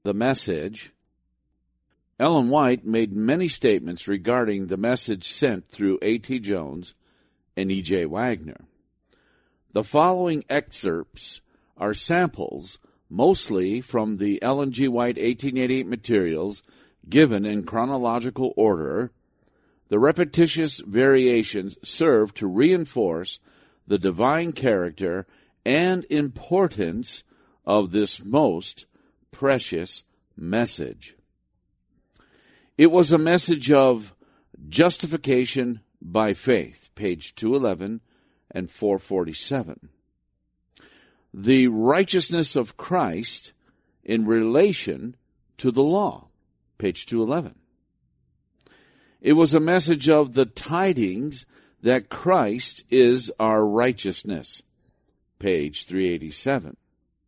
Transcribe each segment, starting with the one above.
the message, Ellen White made many statements regarding the message sent through A.T. Jones and E.J. Wagner. The following excerpts are samples, mostly from the Ellen G. White 1888 materials given in chronological order. The repetitious variations serve to reinforce the divine character and importance of this most precious message. It was a message of justification by faith, page 211 and 447. The righteousness of Christ in relation to the law, page 211. It was a message of the tidings that Christ is our righteousness, page 387.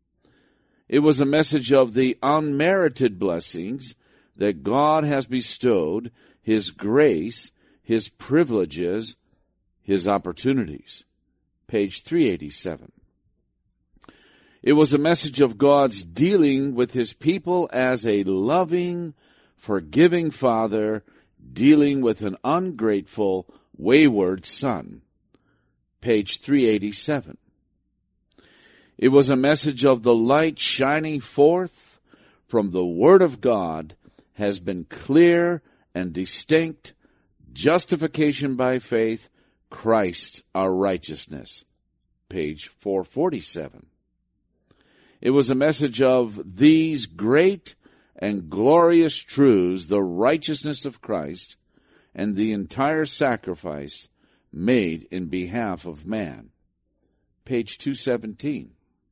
It was a message of the unmerited blessings that God has bestowed, His grace, His privileges, His opportunities. Page 387. It was a message of God's dealing with His people as a loving, forgiving Father dealing with an ungrateful, wayward son. Page 387. It was a message of the light shining forth from the Word of God has been clear and distinct, justification by faith, Christ our righteousness. Page 447. It was a message of these great and glorious truths, the righteousness of Christ, and the entire sacrifice made in behalf of man. Page 217.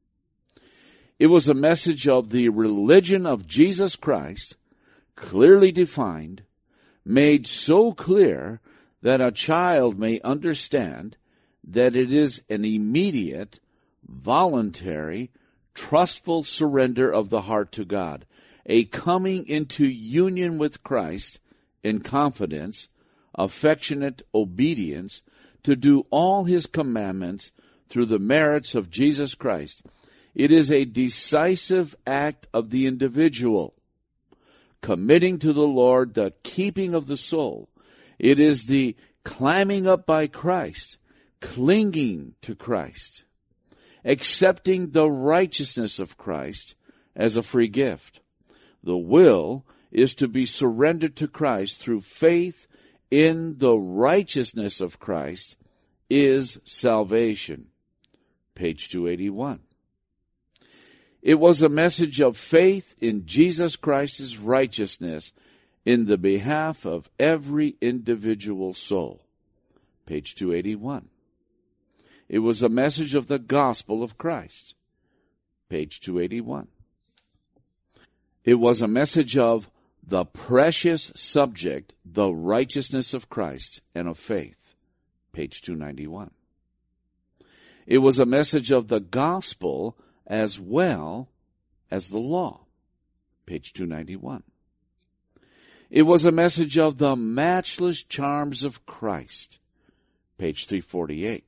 It was a message of the religion of Jesus Christ, clearly defined, made so clear that a child may understand that it is an immediate, voluntary, trustful surrender of the heart to God, a coming into union with Christ in confidence, affectionate obedience to do all His commandments through the merits of Jesus Christ. It is a decisive act of the individual, committing to the Lord the keeping of the soul. It is the climbing up by Christ, clinging to Christ, accepting the righteousness of Christ as a free gift. The will is to be surrendered to Christ through faith in the righteousness of Christ is salvation. Page 281. It was a message of faith in Jesus Christ's righteousness in the behalf of every individual soul. Page 281. It was a message of the gospel of Christ. Page 281. It was a message of the precious subject, the righteousness of Christ and of faith. Page 291. It was a message of the gospel as well as the law. Page 291. It was a message of the matchless charms of Christ. Page 348.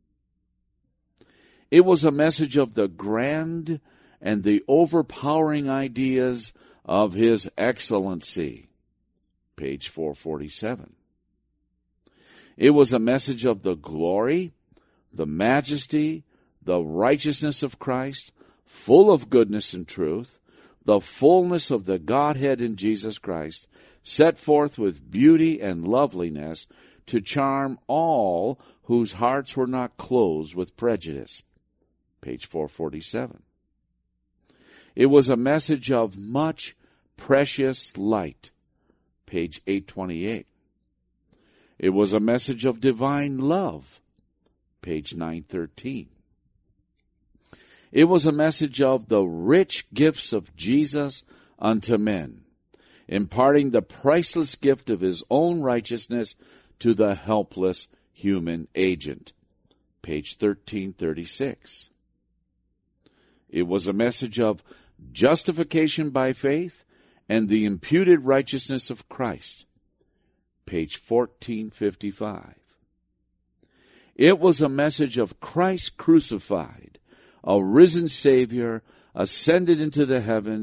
It was a message of the grand and the overpowering ideas of His excellency. Page 447. It was a message of the glory, the majesty, the righteousness of Christ, full of goodness and truth, the fullness of the Godhead in Jesus Christ, set forth with beauty and loveliness to charm all whose hearts were not closed with prejudice. Page 447. It was a message of much precious light. Page 828. It was a message of divine love. Page 913. It was a message of the rich gifts of Jesus unto men, imparting the priceless gift of His own righteousness to the helpless human agent. Page 1336. It was a message of justification by faith and the imputed righteousness of Christ. Page 1455. It was a message of Christ crucified, a risen Savior, ascended into the heavens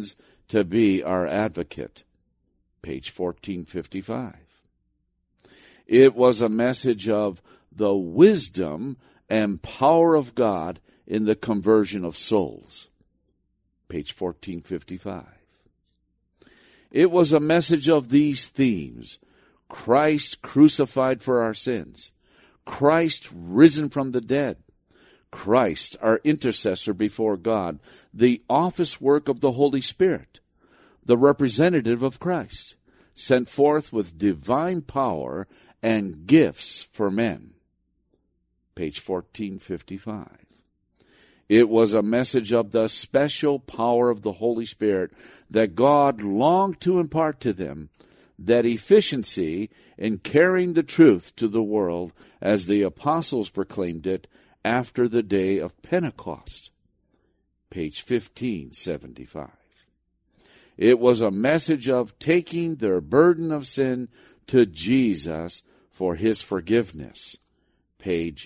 to be our advocate. Page 1455. It was a message of the wisdom and power of God in the conversion of souls. Page 1455. It was a message of these themes: Christ crucified for our sins, Christ risen from the dead, Christ our intercessor before God, the office work of the Holy Spirit, the representative of Christ, sent forth with divine power and gifts for men. Page 1455. It was a message of the special power of the Holy Spirit that God longed to impart to them, that efficiency in carrying the truth to the world as the apostles proclaimed it after the day of Pentecost. Page 1575. It was a message of taking their burden of sin to Jesus for his forgiveness. Page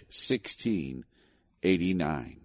1689.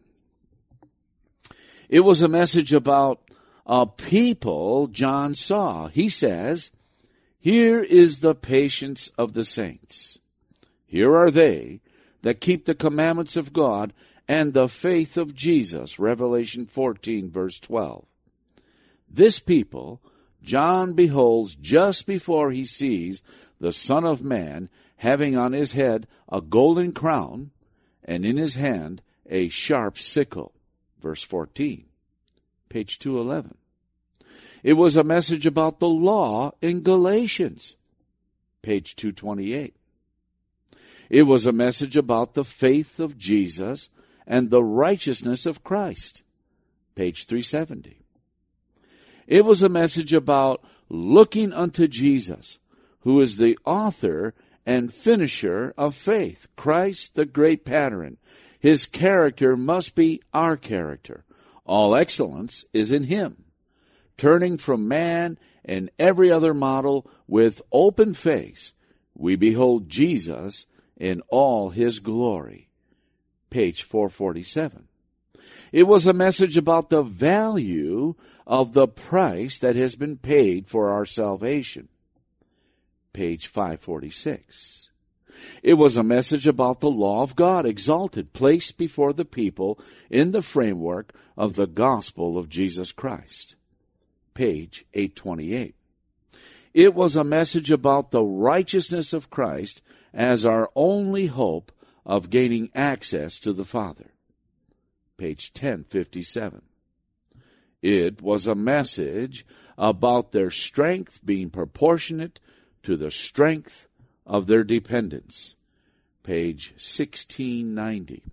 It was a message about a people John saw. He says, "Here is the patience of the saints. Here are they that keep the commandments of God and the faith of Jesus." Revelation 14, verse 12. This people John beholds just before he sees the Son of Man having on his head a golden crown and in his hand a sharp sickle. Verse 14, page 211. It was a message about the law in Galatians, page 228. It was a message about the faith of Jesus and the righteousness of Christ, page 370. It was a message about looking unto Jesus, who is the author and finisher of faith, Christ the great pattern. His character must be our character. All excellence is in him. Turning from man and every other model with open face, we behold Jesus in all his glory. Page 447. It was a message about the value of the price that has been paid for our salvation. Page 546. It was a message about the law of God exalted, placed before the people in the framework of the gospel of Jesus Christ. Page 828. It was a message about the righteousness of Christ as our only hope of gaining access to the Father. Page 1057. It was a message about their strength being proportionate to the strength of their dependence. Page 1690.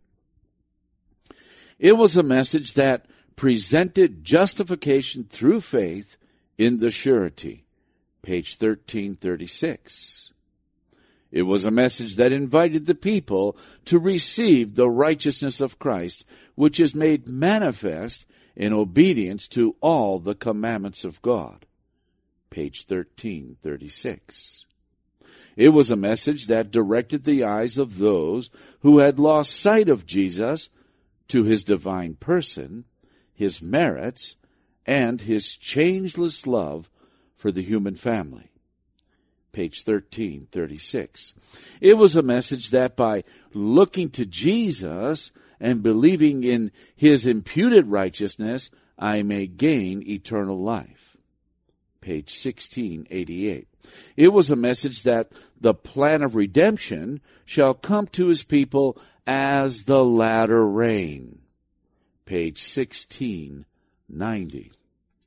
It was a message that presented justification through faith in the surety. Page 1336. It was a message that invited the people to receive the righteousness of Christ, which is made manifest in obedience to all the commandments of God. Page 1336. It was a message that directed the eyes of those who had lost sight of Jesus to his divine person, his merits, and his changeless love for the human family. Page 1336. It was a message that by looking to Jesus and believing in his imputed righteousness, I may gain eternal life. Page 1688. It was a message that the plan of redemption shall come to his people as the latter rain. Page 1690.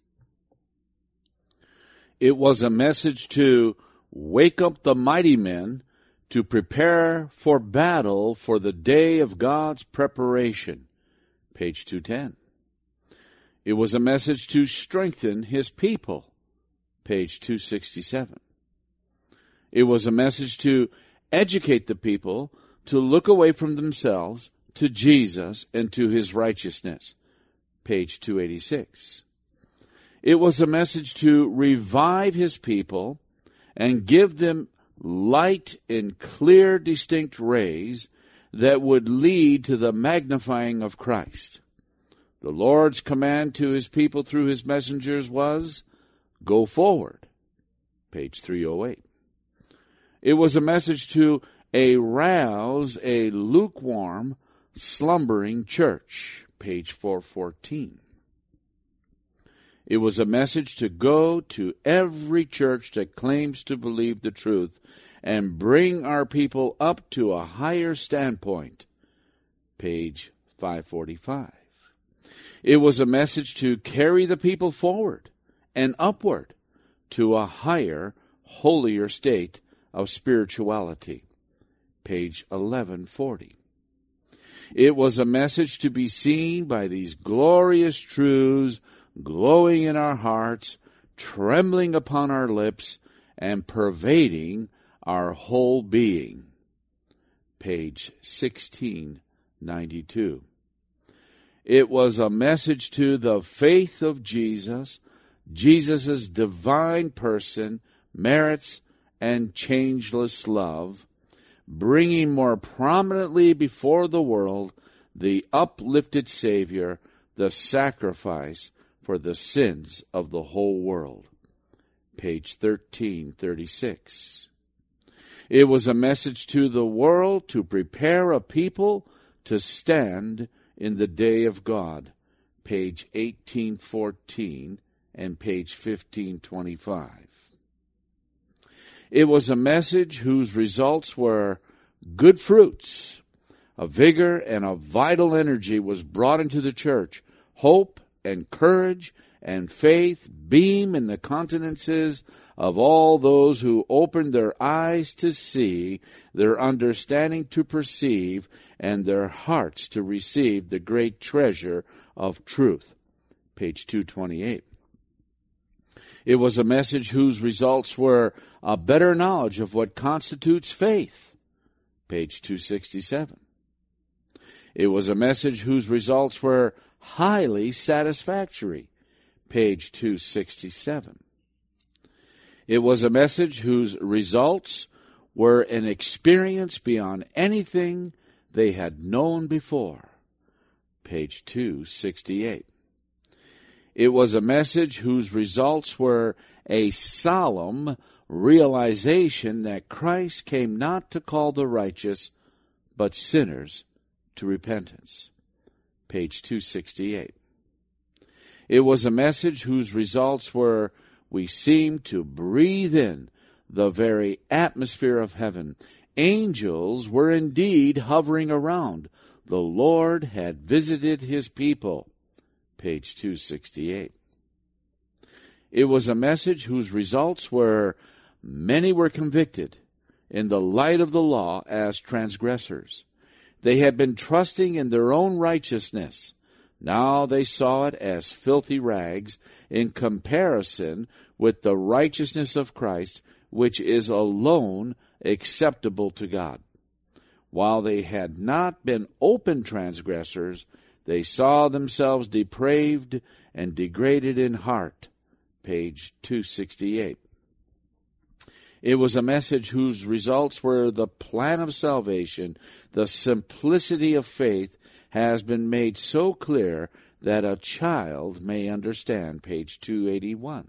It was a message to wake up the mighty men to prepare for battle for the day of God's preparation. Page 210. It was a message to strengthen his people. Page 267. It was a message to educate the people to look away from themselves to Jesus and to his righteousness. Page 286. It was a message to revive his people and give them light in clear, distinct rays that would lead to the magnifying of Christ. The Lord's command to his people through his messengers was, go forward. Page 308. It was a message to arouse a lukewarm, slumbering church. Page 414. It was a message to go to every church that claims to believe the truth and bring our people up to a higher standpoint. Page 545. It was a message to carry the people forward and upward to a higher, holier state of spirituality. Page 1140. It was a message to be seen by these glorious truths glowing in our hearts, trembling upon our lips, and pervading our whole being. Page 1692. It was a message to the faith of Jesus, Jesus' divine person, merits, and changeless love, bringing more prominently before the world the uplifted Savior, the sacrifice for the sins of the whole world. Page 1336. It was a message to the world to prepare a people to stand in the day of God. Page 1814 and page 1525. It was a message whose results were good fruits. A vigor and a vital energy was brought into the church. Hope and courage and faith beam in the countenances of all those who opened their eyes to see, their understanding to perceive, and their hearts to receive the great treasure of truth. Page 228. It was a message whose results were a better knowledge of what constitutes faith. Page 267. It was a message whose results were highly satisfactory. Page 267. It was a message whose results were an experience beyond anything they had known before. Page 268. It was a message whose results were a solemn realization that Christ came not to call the righteous, but sinners to repentance. Page 268. It was a message whose results were, we seemed to breathe in the very atmosphere of heaven. Angels were indeed hovering around. The Lord had visited his people. Page 268. It was a message whose results were, many were convicted in the light of the law as transgressors. They had been trusting in their own righteousness. Now they saw it as filthy rags in comparison with the righteousness of Christ, which is alone acceptable to God. While they had not been open transgressors, they saw themselves depraved and degraded in heart. Page 268. It was a message whose results were the plan of salvation. The simplicity of faith has been made so clear that a child may understand. Page 281.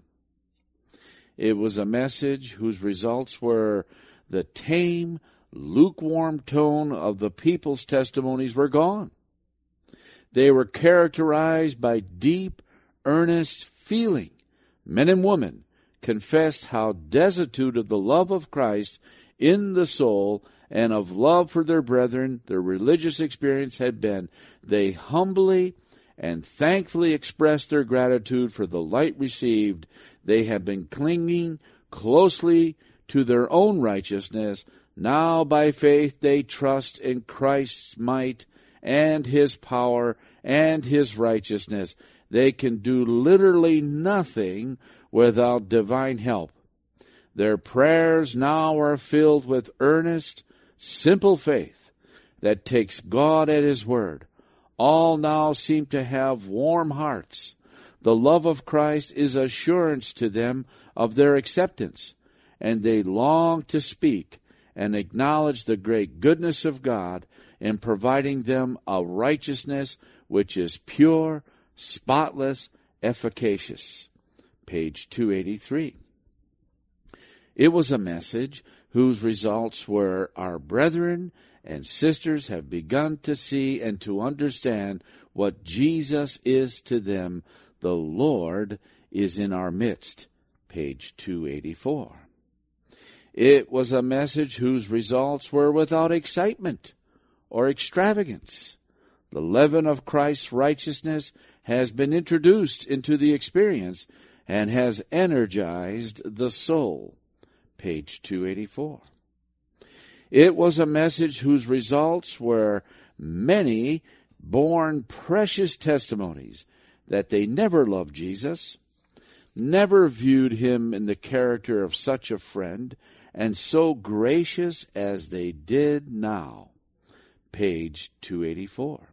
It was a message whose results were the tame, lukewarm tone of the people's testimonies were gone. They were characterized by deep, earnest feeling. Men and women confessed how destitute of the love of Christ in the soul and of love for their brethren their religious experience had been. They humbly and thankfully expressed their gratitude for the light received. They had been clinging closely to their own righteousness. Now by faith they trust in Christ's might and his power and his righteousness. They can do literally nothing without divine help. Their prayers now are filled with earnest, simple faith that takes God at his word. All now seem to have warm hearts. The love of Christ is assurance to them of their acceptance, and they long to speak and acknowledge the great goodness of God in providing them a righteousness which is pure, spotless, efficacious. Page 283. It was a message whose results were, our brethren and sisters have begun to see and to understand what Jesus is to them. The Lord is in our midst. Page 284. It was a message whose results were without excitement or extravagance. The leaven of Christ's righteousness has been introduced into the experience and has energized the soul. Page 284. It was a message whose results were many born precious testimonies that they never loved Jesus, never viewed him in the character of such a friend, and so gracious as they did now. Page 284.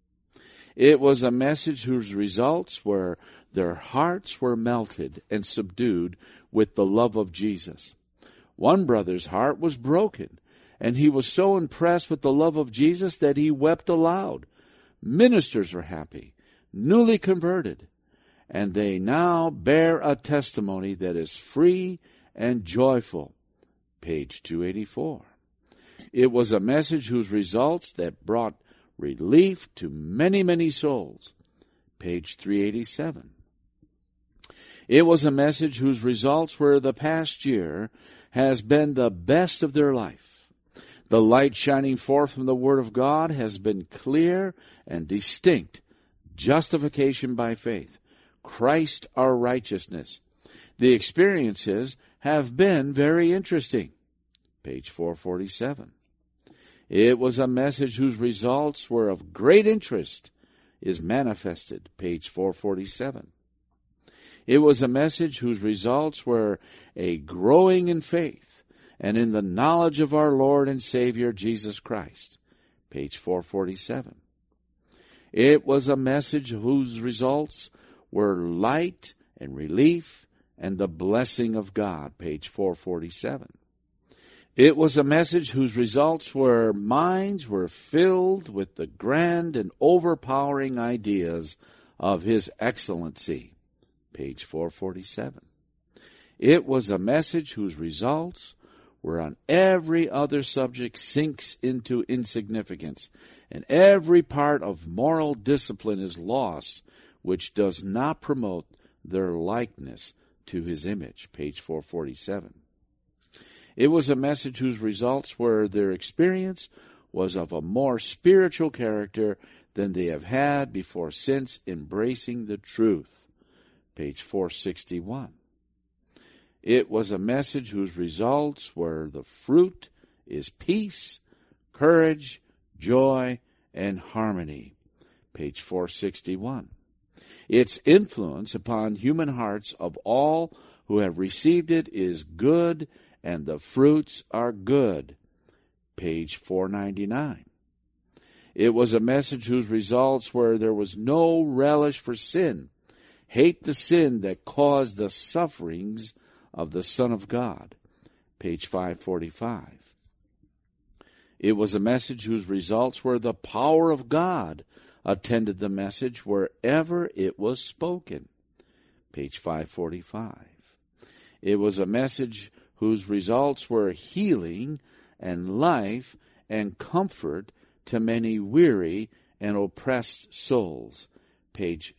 It was a message whose results were their hearts were melted and subdued with the love of Jesus. One brother's heart was broken, and he was so impressed with the love of Jesus that he wept aloud. Ministers were happy, newly converted, and they now bear a testimony that is free and joyful. Page 284. It was a message whose results that brought relief to many, many souls. Page 387. It was a message whose results were the past year has been the best of their life. The light shining forth from the Word of God has been clear and distinct. Justification by faith. Christ our righteousness. The experiences have been very interesting. Page 447. It was a message whose results were of great interest is manifested. Page 447. It was a message whose results were a growing in faith and in the knowledge of our Lord and Savior Jesus Christ. Page 447. It was a message whose results were light and relief and the blessing of God. Page 447. It was a message whose results were minds were filled with the grand and overpowering ideas of His excellency. Page 447. It was a message whose results were on every other subject sinks into insignificance, and every part of moral discipline is lost which does not promote their likeness to His image. Page 447. It was a message whose results were their experience was of a more spiritual character than they have had before since embracing the truth. Page 461. It was a message whose results were the fruit is peace, courage, joy, and harmony. Page 461. Its influence upon human hearts of all who have received it is good, and the fruits are good. Page 499. It was a message whose results were there was no relish for sin. Hate the sin that caused the sufferings of the Son of God. Page 545. It was a message whose results were the power of God attended the message wherever it was spoken. Page 545. It was a message whose results were healing and life and comfort to many weary and oppressed souls. Page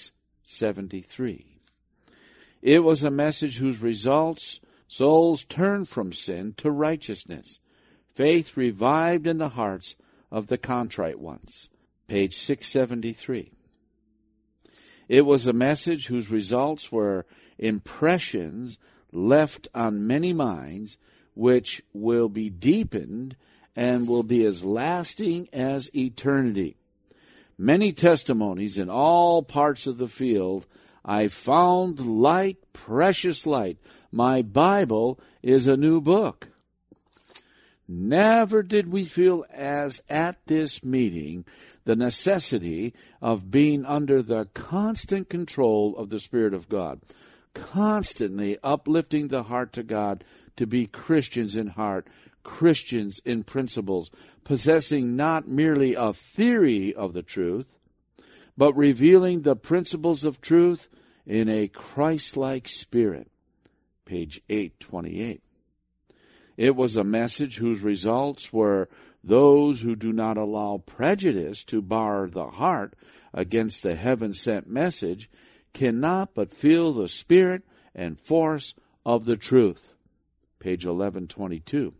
673. It was a message whose results souls turned from sin to righteousness. Faith revived in the hearts of the contrite ones. Page 673. It was a message whose results were impressions left on many minds, which will be deepened and will be as lasting as eternity. Many testimonies in all parts of the field. I found light, precious light. My Bible is a new book. Never did we feel as at this meeting the necessity of being under the constant control of the Spirit of God, constantly uplifting the heart to God to be Christians in heart, Christians in principles, possessing not merely a theory of the truth, but revealing the principles of truth in a Christ-like spirit. Page 828. It was a message whose results were those who do not allow prejudice to bar the heart against the heaven-sent message cannot but feel the spirit and force of the truth. Page 1122.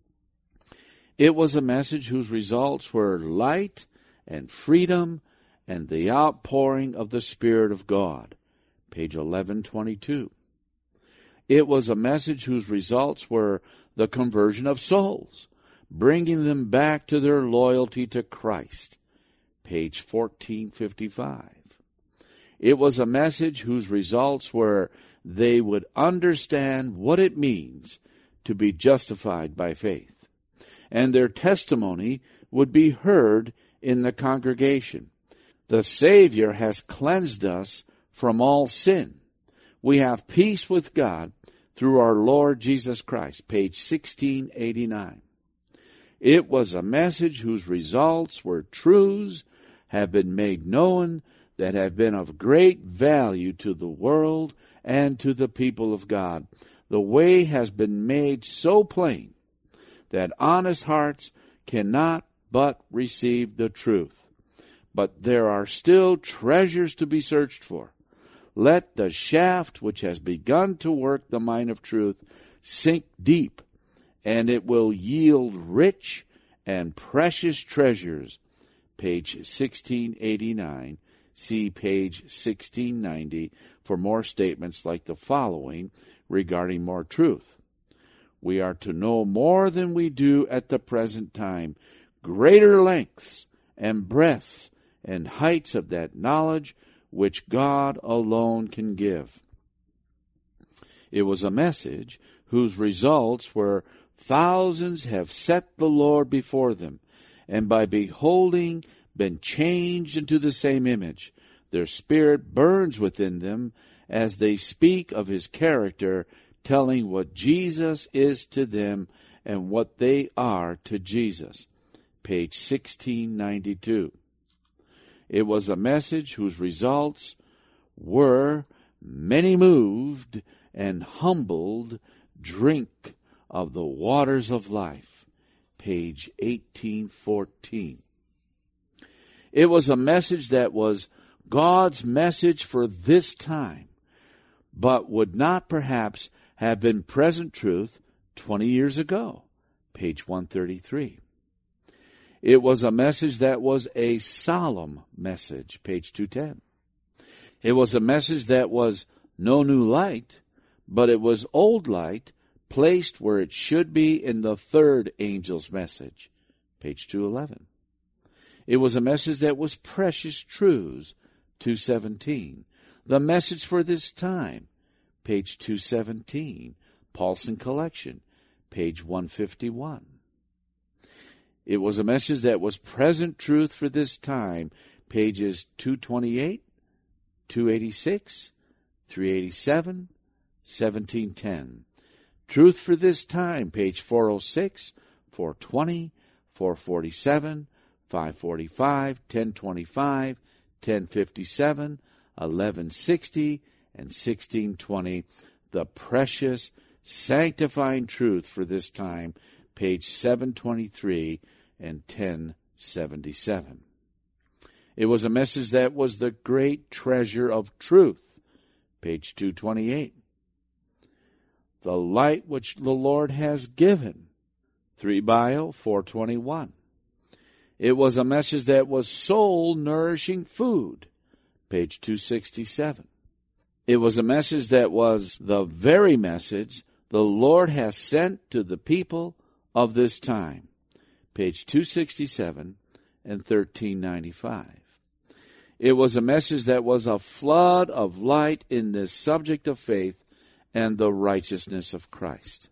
It was a message whose results were light and freedom and the outpouring of the Spirit of God. Page 1122. It was a message whose results were the conversion of souls, bringing them back to their loyalty to Christ. Page 1455. It was a message whose results were they would understand what it means to be justified by faith, and their testimony would be heard in the congregation. The Savior has cleansed us from all sin. We have peace with God through our Lord Jesus Christ. Page 1689. It was a message whose results were truths have been made known that have been of great value to the world and to the people of God. The way has been made so plain that honest hearts cannot but receive the truth. But there are still treasures to be searched for. Let the shaft which has begun to work the mine of truth sink deep, and it will yield rich and precious treasures. Page 1689. See page 1690 for more statements like the following regarding more truth. We are to know more than we do at the present time, greater lengths and breadths and heights of that knowledge which God alone can give. It was a message whose results were thousands have set the Lord before them, and by beholding been changed into the same image. Their spirit burns within them as they speak of his character, telling what Jesus is to them and what they are to Jesus. Page 1692. It was a message whose results were many moved and humbled drink of the waters of life. Page 1814. It was a message that was God's message for this time, but would not perhaps have been present truth 20 years ago. Page 133. It was a message that was a solemn message. Page 210. It was a message that was no new light, but it was old light placed where it should be in the third angel's message. Page 211. It was a message that was precious truths. 217. The message for this time. Page 217. Paulson Collection. Page 151. It was a message that was present truth for this time. Pages 228, 286, 387, 1710. Truth for this time. Page 406, 420, 447, 545, 1025, 1057, 1160, and 1620. The precious sanctifying truth for this time. Page 723 and 1077. It was a message that was the great treasure of truth. Page 228. The light which the Lord has given. 3 Bio 421. It was a message that was soul-nourishing food. Page 267. It was a message that was the very message the Lord has sent to the people of this time. Page 267 and 1395. It was a message that was a flood of light in the subject of faith and the righteousness of Christ.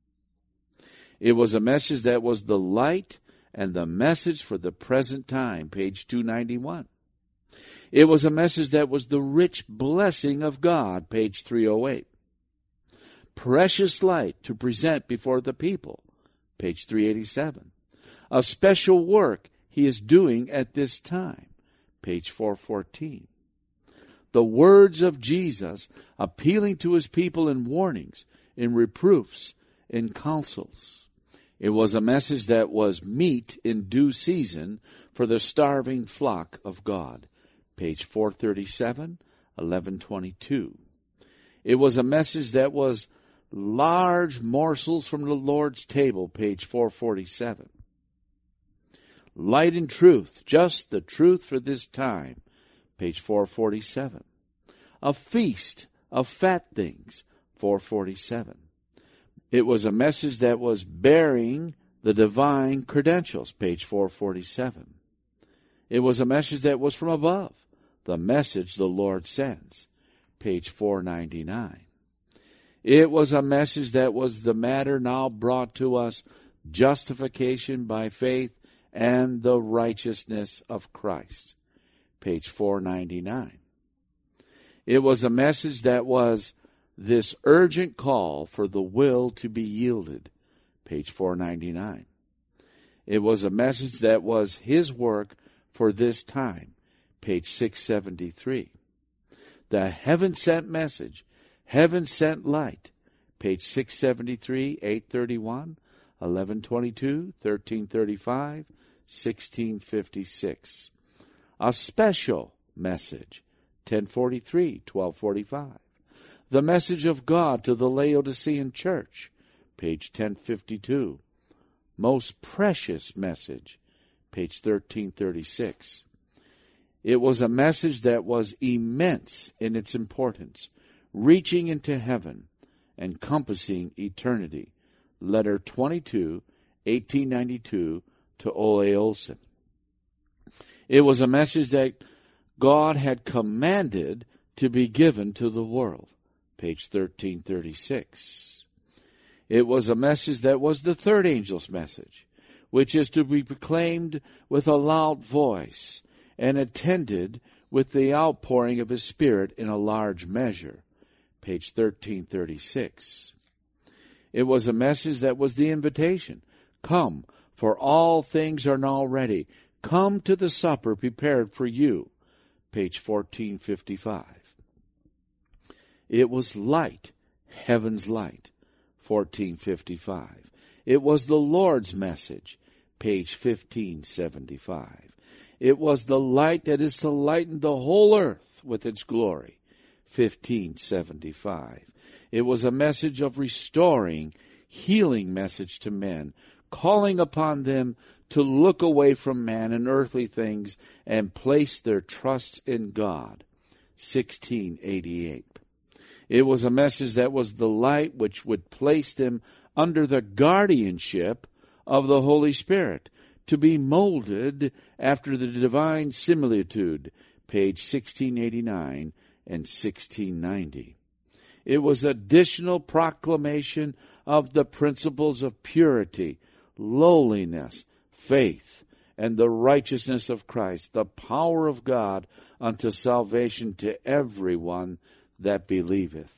It was a message that was the light and the message for the present time. Page 291. It was a message that was the rich blessing of God. Page 308. Precious light to present before the people. Page 387. A special work he is doing at this time. page 414. The words of Jesus appealing to his people in warnings, in reproofs, in counsels. It was a message that was meat in due season for the starving flock of God. Page 437, 1122. It was a message that was large morsels from the Lord's table. Page 447. Light and truth, just the truth for this time. Page 447. A feast of fat things. 447. It was a message that was bearing the divine credentials. Page 447. It was a message that was from above. The message the Lord sends. Page 499. It was a message that was the matter now brought to us, justification by faith and the righteousness of Christ. Page 499. It was a message that was this urgent call for the will to be yielded. Page 499. It was a message that was his work for this time. Page 673. The heaven-sent message, heaven-sent light. Page 673, 831, 1122, 1335, 1656. A special message, 1043, 1245. The message of God to the Laodicean church, page 1052. Most precious message, page 1336. It was a message that was immense in its importance, reaching into heaven, encompassing eternity. Letter 22, 1892, to O.A. Olson. It was a message that God had commanded to be given to the world. Page 1336. It was a message that was the third angel's message, which is to be proclaimed with a loud voice and attended with the outpouring of his Spirit in a large measure. Page 1336. It was a message that was the invitation. Come, for all things are now ready. Come to the supper prepared for you. Page 1455. It was light, heaven's light. 1455. It was the Lord's message. Page 1575. It was the light that is to lighten the whole earth with its glory. 1575. It was a message of restoring, healing message to men, calling upon them to look away from man and earthly things and place their trust in God. 1688. It was a message that was the light which would place them under the guardianship of the Holy Spirit, to be molded after the divine similitude, page 1689 and 1690. It was additional proclamation of the principles of purity, lowliness, faith, and the righteousness of Christ, the power of God unto salvation to everyone that believeth.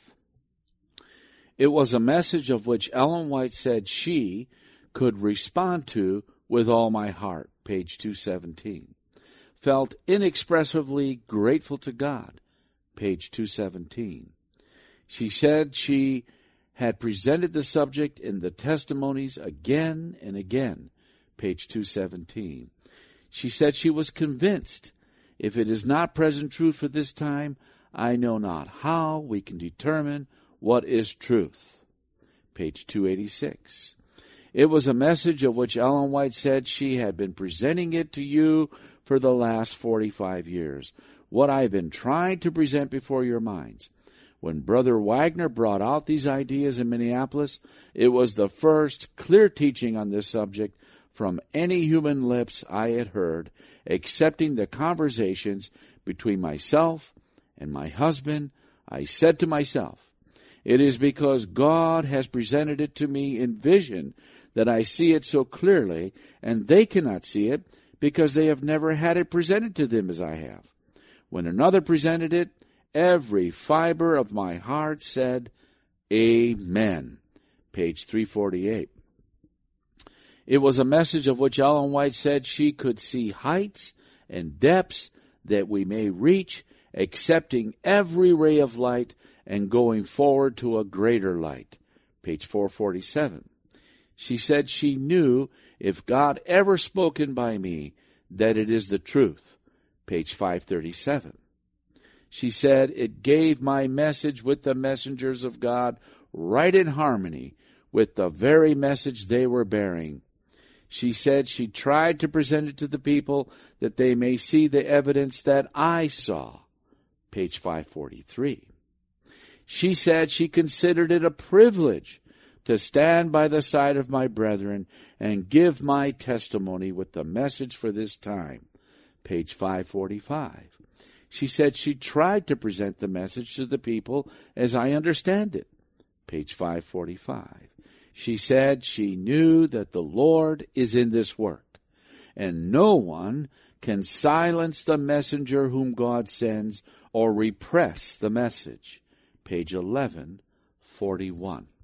It was a message of which Ellen White said she could respond to with all my heart, page 217. Felt inexpressibly grateful to God, page 217. She said she had presented the subject in the testimonies again and again, page 217. She said she was convinced, if it is not present truth for this time, I know not how we can determine what is truth. Page 286. It was a message of which Ellen White said she had been presenting it to you for the last 45 years. What I've been trying to present before your minds. When Brother Wagner brought out these ideas in Minneapolis, it was the first clear teaching on this subject from any human lips I had heard, excepting the conversations between myself and my husband. I said to myself, it is because God has presented it to me in vision that I see it so clearly, and they cannot see it because they have never had it presented to them as I have. When another presented it, every fiber of my heart said, Amen. Page 348. It was a message of which Ellen White said she could see heights and depths that we may reach accepting every ray of light and going forward to a greater light. Page 447. She said she knew if God ever spoken by me, that it is the truth. Page 537. She said it gave my message with the messengers of God right in harmony with the very message they were bearing. She said she tried to present it to the people that they may see the evidence that I saw. Page 543. She said she considered it a privilege to stand by the side of my brethren and give my testimony with the message for this time. Page 545. She said she tried to present the message to the people as I understand it. Page 545. She said she knew that the Lord is in this work, and no one can silence the messenger whom God sends or repress the message. Page 1141.